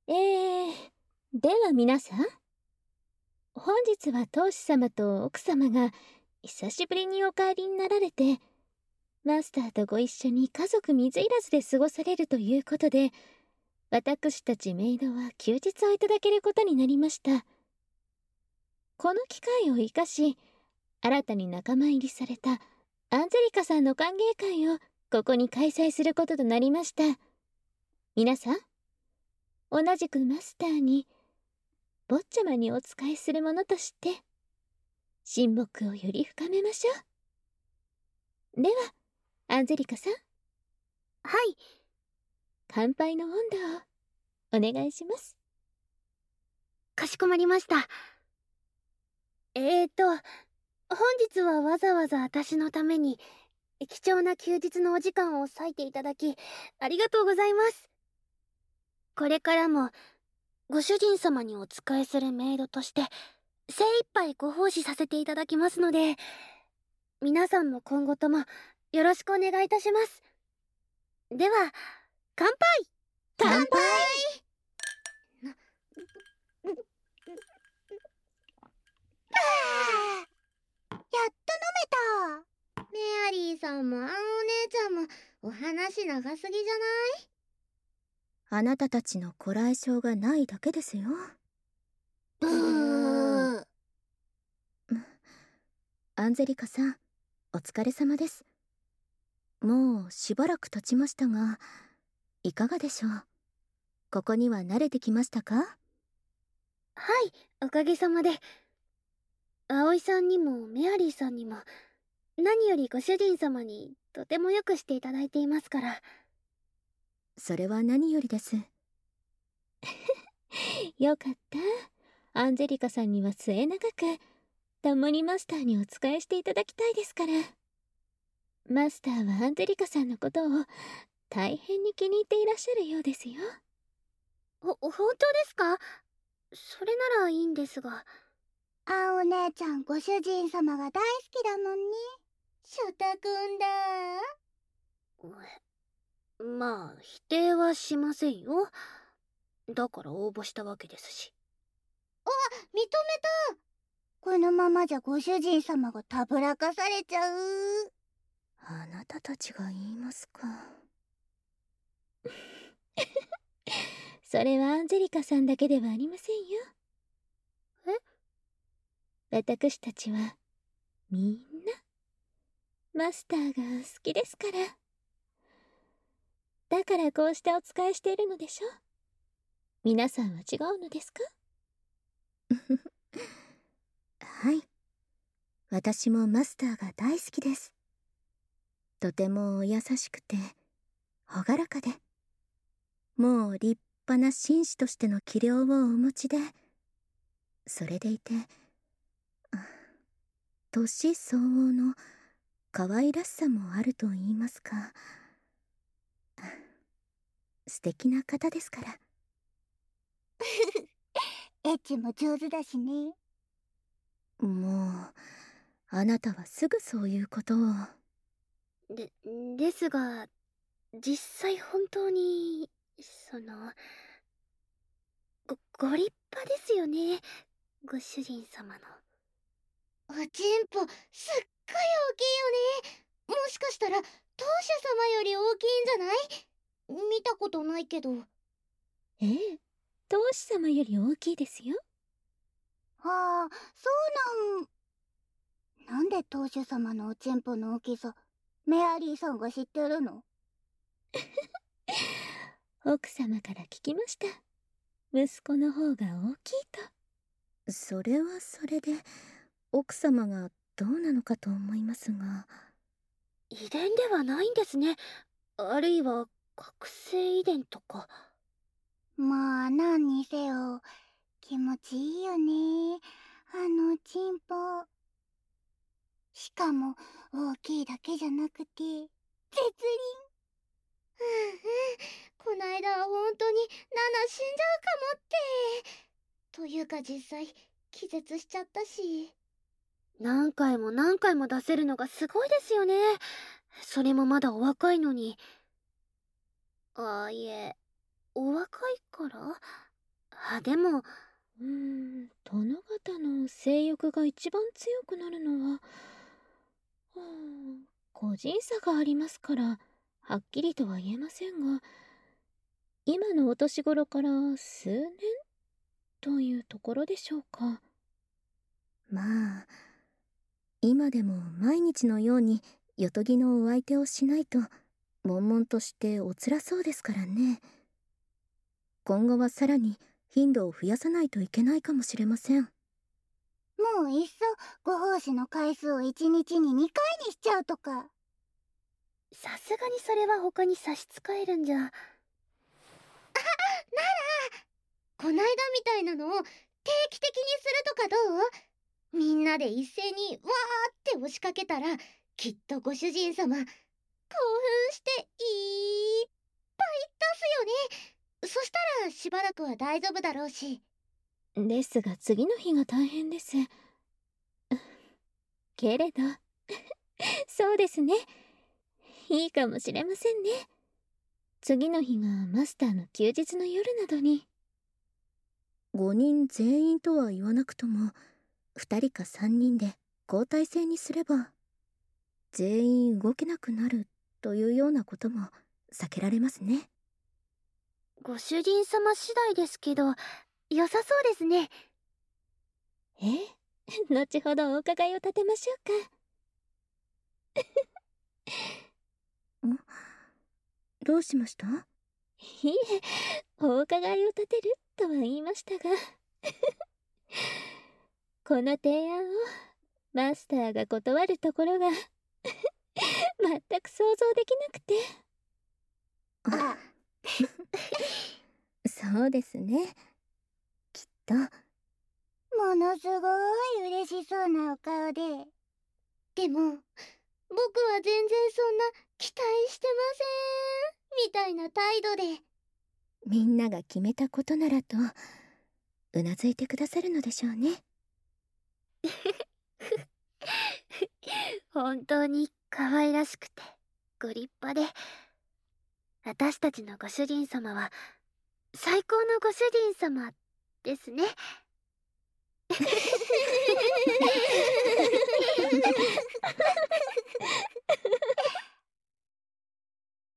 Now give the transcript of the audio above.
では皆さん、本日は当主様と奥様が久しぶりにお帰りになられて、マスターとご一緒に家族水入らずで過ごされるということで、私たちメイドは休日をいただけることになりました。この機会を生かし、新たに仲間入りされたアンゼリカさんの歓迎会をここに開催することとなりました。皆さん、同じくマスターに坊ちゃまにお仕えする者として親睦をより深めましょう。ではアンゼリカさん、 はい。 乾杯の温度をお願いします。 かしこまりました。本日はわざわざ私のために貴重な休日のお時間を割いていただきありがとうございます。これからもご主人様にお仕えするメイドとして精一杯ご奉仕させていただきますので、皆さんも今後ともよろしくお願いいたします。では、乾杯。 乾杯。 やっと飲めた。メアリーさんもあのお姉ちゃんもお話長すぎじゃない？ あなたたちのこらえ性がないだけですよ。 ブー。 アンゼリカさん、お疲れ様です。もうしばらく経ちましたが、いかがでしょう。ここには慣れてきましたか？ はい、おかげさまで。葵さんにもメアリーさんにも何よりご主人様にとてもよくしていただいていますから。 それは何よりです。 よかった。アンジェリカさんには末永く共にマスターにお仕えしていただきたいですから。マスターはアンジェリカさんのことを大変に気に入っていらっしゃるようですよ。 本当ですか？それならいいんですが。 お姉ちゃんご主人様が大好きだもんね。ショタくんだ。 まあ否定はしませんよ。だから応募したわけですし。 認めた。このままじゃご主人様がたぶらかされちゃう。 あなたたちが言いますか。 それはアンジェリカさんだけではありませんよ。私たちはみんなマスターが好きですから。だからこうしてお仕えしているのでしょ。皆さんは違うのですか？ はい。私もマスターが大好きです。とてもお優しくて、朗らかで、もう立派な紳士としての器量をお持ちで、それでいて、年相応の可愛らしさもあると言いますか、素敵な方ですから。 エッチも上手だしね。 もう、あなたはすぐそういうことを。 ですが、実際本当に、ご立派ですよね、ご主人様の。 おちんぽ、すっごい大きいよね。もしかしたら、当主様より大きいんじゃない？見たことないけど。 ええ、当主様より大きいですよ。 ああ、そうなんで当主様のおちんぽの大きさ、メアリーさんが知ってるの？ 奥様から聞きました。息子の方が大きいと。 それはそれで、奥様がどうなのかと思いますが。 遺伝ではないんですね。あるいは、覚醒遺伝とか。 まあ、何にせよ、気持ちいいよね。あのおちんぽ。しかも、大きいだけじゃなくて、絶倫。こないだは本当に、ナナ死んじゃうかもって。というか実際、気絶しちゃったし。 何回も何回も出せるのがすごいですよね。それもまだお若いのに。いえ、お若いからでも、 殿方の性欲が一番強くなるのは、個人差がありますから、はっきりとは言えませんが、今のお年頃から数年というところでしょうか。 まあ、今でも毎日のようによとぎのお相手をしないと、悶々としておつらそうですからね。今後はさらに頻度を増やさないといけないかもしれません。 もういっそご奉仕の回数を1日に2回にしちゃうとか。 さすがにそれは他に差し支えるんじゃ。なら、こないだみたいなのを定期的にするとかどう？みんなで一斉にわーって押しかけたら、きっとご主人様、興奮していっぱい出すよね。そしたらしばらくは大丈夫だろうし。 ですが次の日が大変です。けれどそうですね、いいかもしれませんね。次の日がマスターの休日の夜などに。 5人全員とは言わなくとも2人か3人で交代制にすれば、全員動けなくなるというようなことも避けられますね。 ご主人様次第ですけど、良さそうですね。 後ほどお伺いを立てましょうか。 どうしました？ いえ、お伺いを立てるとは言いましたがこの提案をマスターが断るところが全く想像できなくて。 そうですね。きっと。 ものすごい嬉しそうなお顔で。 でも、僕は全然そんな期待してませんみたいな態度で。 みんなが決めたことならとうなずいてくださるのでしょうね。 本当に可愛らしくてご立派で、私たちのご主人様は最高のご主人様ですね。